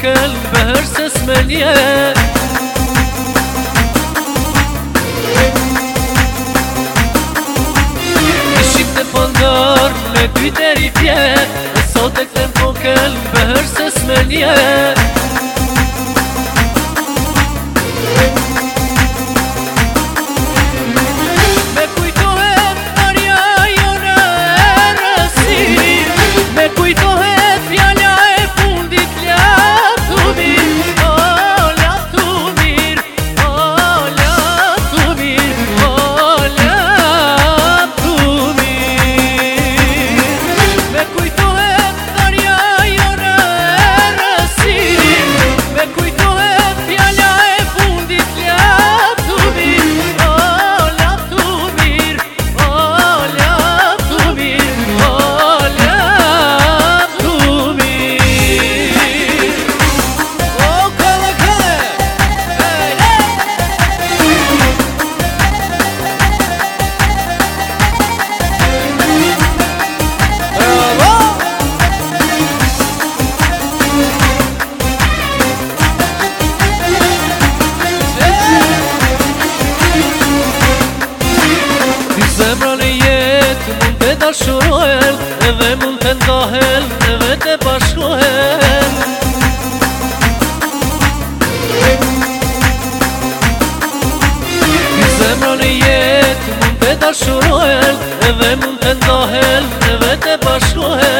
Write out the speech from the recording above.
vokel behër se s'menje. Ishim të fondar në dy deri pje, e sot e këtën vokel behër se s'menje. Zemra në jetë mund të dashurohen, edhe mund të ndahen, edhe të bashkohen. Zemra në jetë mund të dashurohen, edhe mund të ndahen, edhe të bashkohen.